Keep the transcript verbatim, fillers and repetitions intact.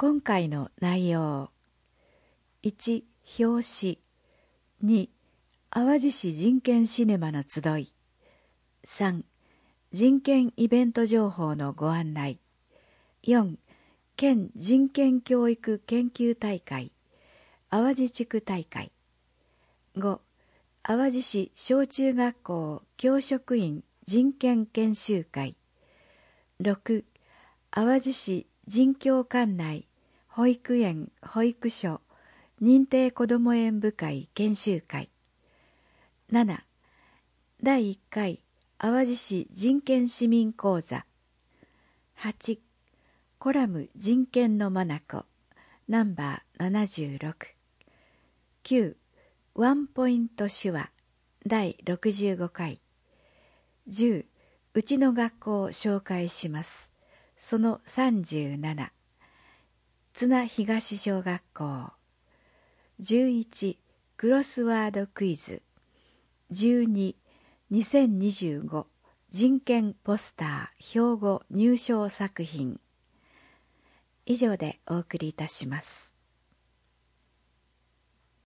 今回の内容。いち、表紙。に、淡路市人権シネマの集い。さん、人権イベント情報のご案内。よん、県人権教育研究大会、淡路地区大会。ご、淡路市小中学校教職員人権研修会。ろく、淡路市人教管内保育園保育所認定こども園部会研修会。なな、だいいっかい淡路市人権市民講座。はち、コラム人権の眼ナンバーななじゅうろく。きゅう、ワンポイント手話だいろくじゅうごかい。じゅう、うちの学校を紹介します。そのさんじゅうなな。津奈東小学校。じゅういち、クロスワードクイズ。じゅうに、にせんにじゅうご人権ポスター標語入賞作品。以上でお送りいたします。